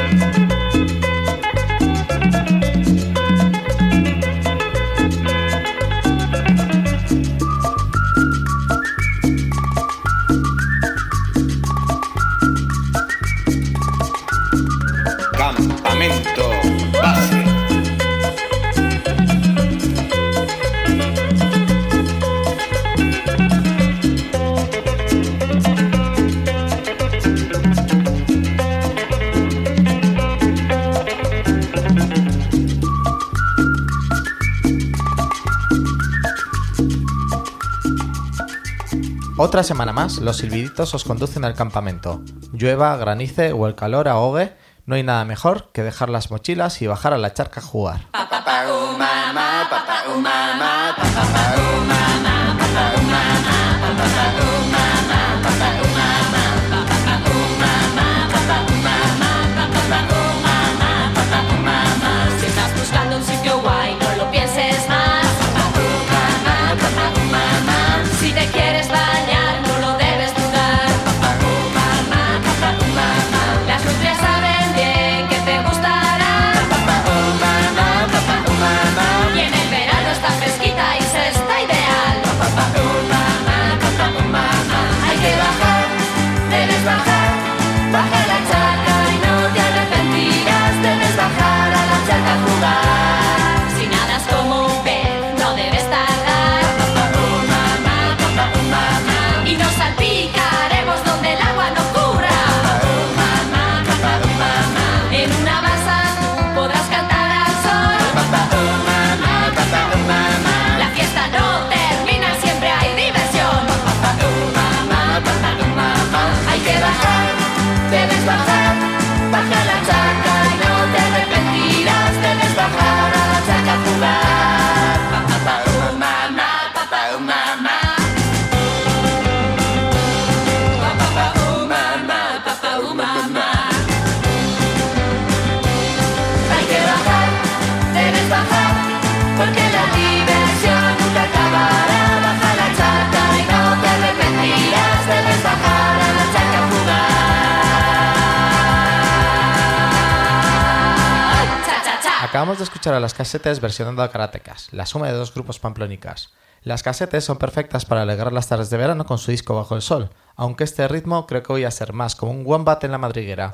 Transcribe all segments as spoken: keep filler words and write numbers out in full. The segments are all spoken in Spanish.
Campamento base. Otra semana más, los silbiditos os conducen al campamento. Llueva, granice o el calor ahogue, no hay nada mejor que dejar las mochilas y bajar a la charca a jugar. Si estás buscando un sitio guay, no lo pienses más. Si te quieres bañar, no lo debes dudar. Las nutrias saben bien que te gustará. Y en el verano está fresquita y se está ideal. Hay que bajar, debes bajar. Baja la charca y no te arrepentirás. Debes bajar a la charca a jugar. Si nadas como un pez, no debes tardar. Y nos salpicaremos donde el agua no cubra. En una balsa tú podrás cantar al sol. La fiesta no termina, siempre hay diversión. Hay que bajar, debes bajar. Baja la charca y no te arrepentirás. Debes bajar a la charca a jugar. Mamá, papá, mamá. Porque la diversión nunca acabará. Baja la charca y no te arrepentirás. Debes bajar a la charca a jugar. Cha, cha, cha. Acabamos de escuchar a las Casetes versionando a Karatecas, la suma de dos grupos pamplónicas. Las Casetes son perfectas para alegrar las tardes de verano con su disco Bajo el Sol, aunque este ritmo creo que voy a ser más como un wombat en la madriguera.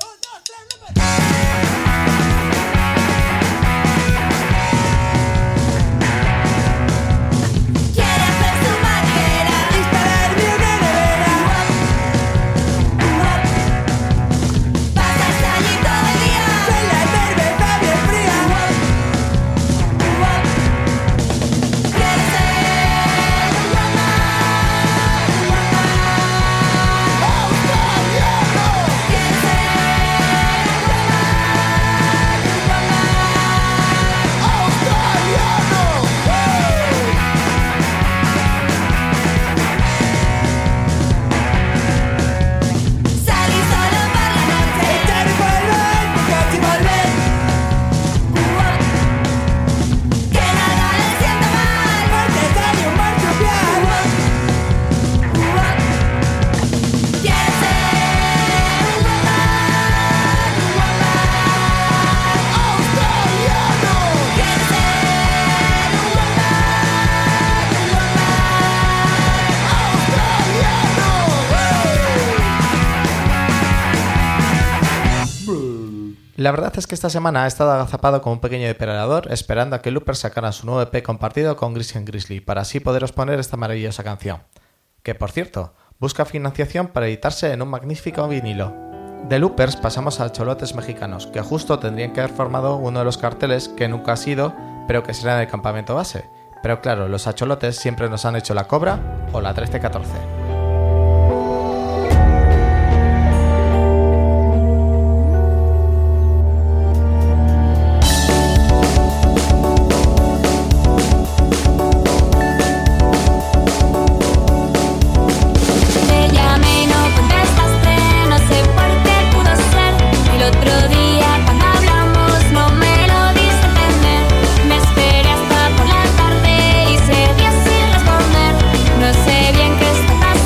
La verdad es que esta semana he estado agazapado como un pequeño depredador esperando a que Looper sacara su nuevo E P compartido con Grizzly and Grizzly para así poderos poner esta maravillosa canción. Que por cierto, busca financiación para editarse en un magnífico vinilo. De Loopers pasamos a Cholotes Mexicanos, que justo tendrían que haber formado uno de los carteles que nunca ha sido, pero que será en el campamento base. Pero claro, los acholotes siempre nos han hecho la Cobra o la trece catorce. Sé bien qué está pasando.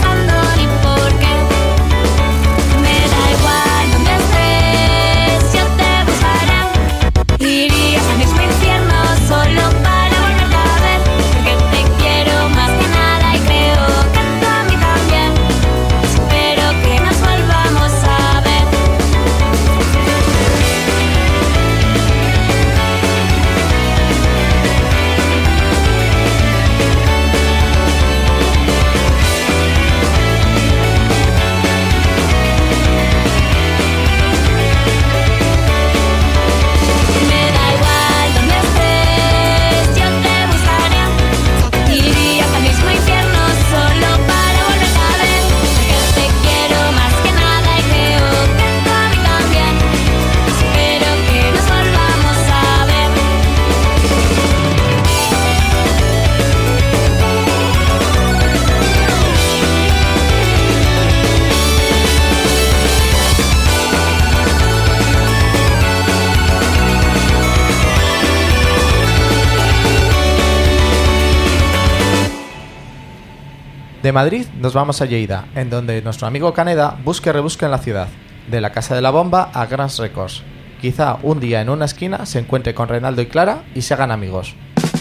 De Madrid nos vamos a Lleida, en donde nuestro amigo Caneda busca y rebusca en la ciudad, de la Casa de la Bomba a Grans Records. Quizá un día en una esquina se encuentre con Reinaldo y Clara y se hagan amigos.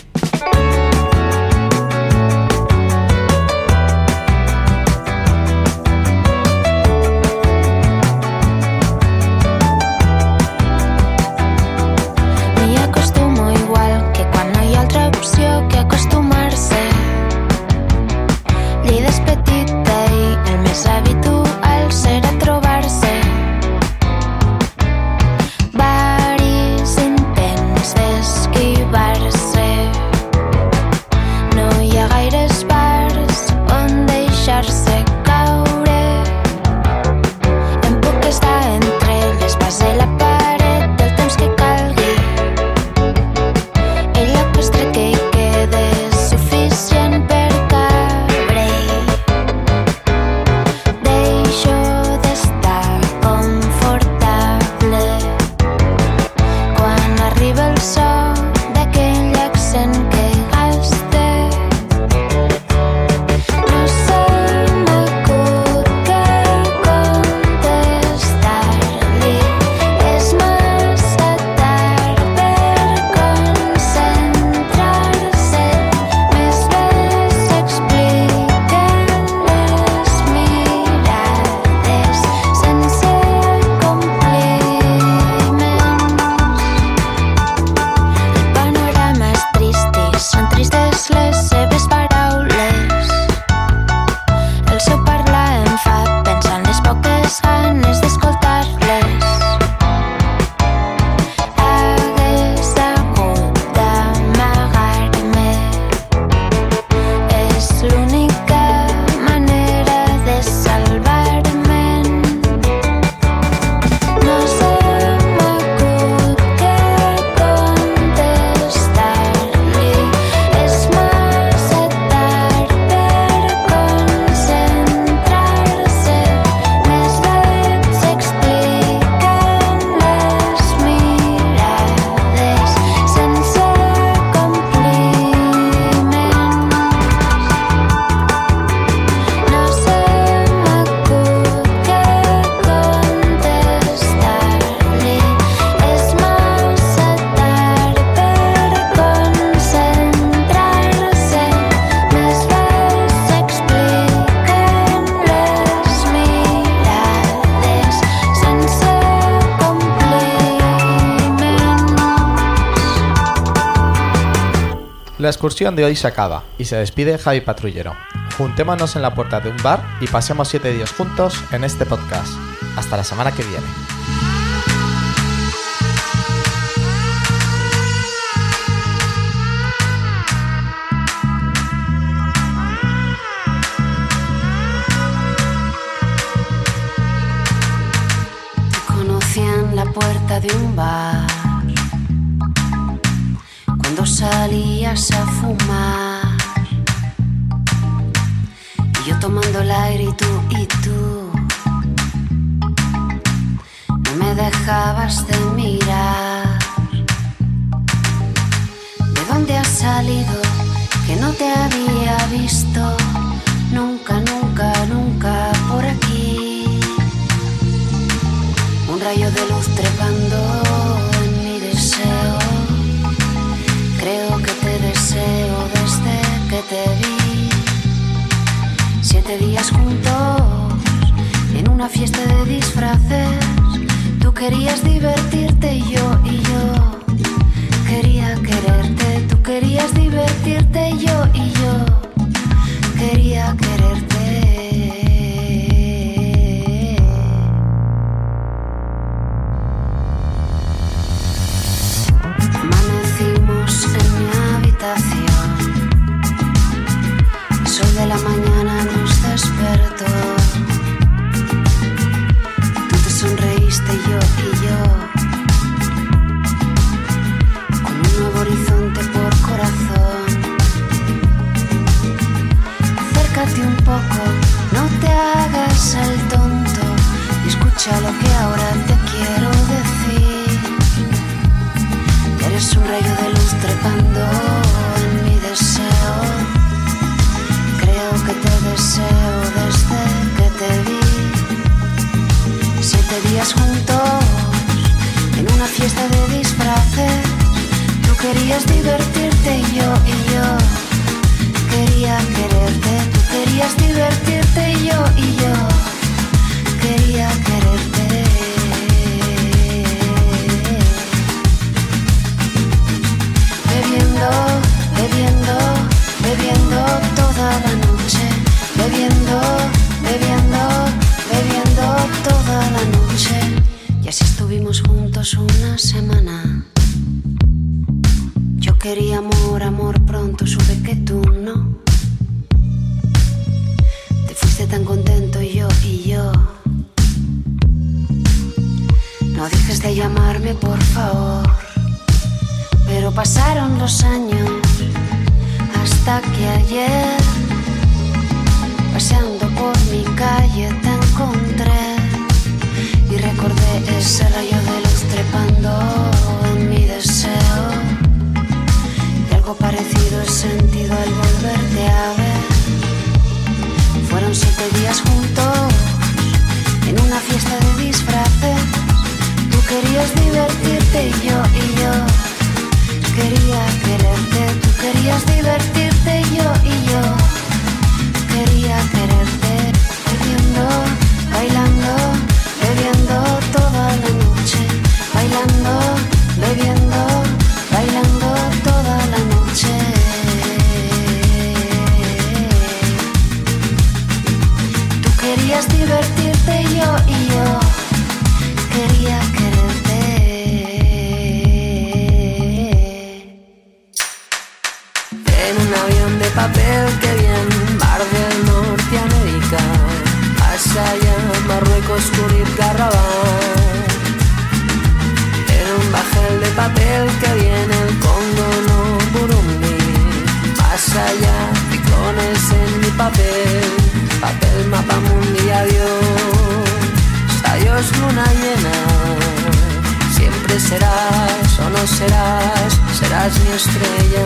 La excursión de hoy se acaba y se despide Javi Patrullero. Juntémonos en la puerta de un bar y pasemos siete días juntos en este podcast. Hasta la semana que viene. Te conocí en la puerta de un bar cuando salías a fumar y yo tomando el aire y tú, y tú no me dejabas de mirar. ¿De dónde has salido? Que no te había visto nunca, nunca, nunca por aquí. Un rayo de luz trepando en mi deseo. Creo que te deseo desde que te vi. Siete días juntos en una fiesta de disfraces. Tú querías divertirte y yo, y yo quería quererte. Tú querías divertirte y yo, y yo quería quererte. Amanecimos en mi habitación. El sol de la mañana nos despertó. Tú te sonreíste y yo, y yo con un nuevo horizonte por corazón. fiesta de disfraces. Tú querías divertirte y yo, y yo quería quererte. Tú querías divertirte y yo, y yo quería quererte. Bebiendo, bebiendo, bebiendo toda la noche. Bebiendo, bebiendo, bebiendo toda la noche. Y así estuvimos juntos una semana. Yo quería amor, amor, pronto supe que tú no. Te fuiste tan contento y yo, y yo. No dejes de llamarme, por favor. Pero pasaron los años hasta que ayer, paseando por mi calle, te encontré y recordé ese rayo de luz trepando en mi deseo. Y algo parecido he sentido al volverte a ver. Fueron siete días juntos en una fiesta de disfraces. Tú querías divertirte y yo, y yo quería quererte. Tú querías divertirte y yo, y yo quería quererte. Bebiendo, bailando, bebiendo toda la noche. Bailando, bebiendo, bailando toda la noche. Tú querías divertirte y yo, y yo quería quererte. En un avión de papel que viene mar del Norteamérica, más allá Marruecos, Túnez, Garrabat. En un bajel de papel que viene el Congo, no Burundi, más allá ciclones en mi papel, papel mapa mundi, adiós, adiós luna llena. Siempre serás o no serás, serás mi estrella.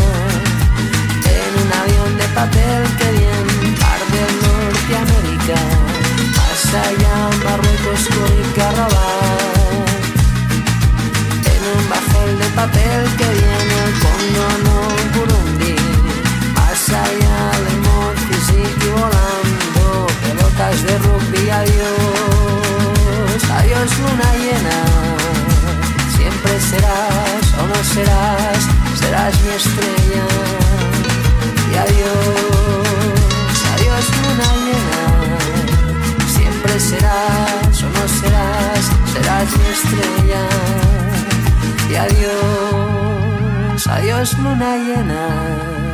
En un avión de papel que viene mar del Norteamérica, más allá Marruecos, Túnez, Garrabat. En un bajel de papel que viene el Congo, no Burundi, más allá de Monfisique y volando pelotas de rugby, adiós, adiós luna llena. Siempre serás o no serás, serás mi estrella. Y adiós, adiós luna llena. Siempre serás o no serás, serás mi estrella. Y adiós, adiós luna llena.